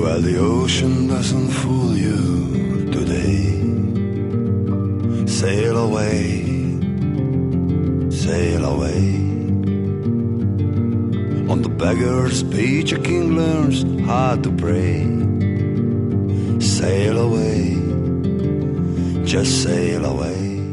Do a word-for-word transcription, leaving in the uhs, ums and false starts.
Well, the ocean doesn't fool you today. Sail away, sail away. On the beggar's beach a king learns how to pray. Sail away, just sail away.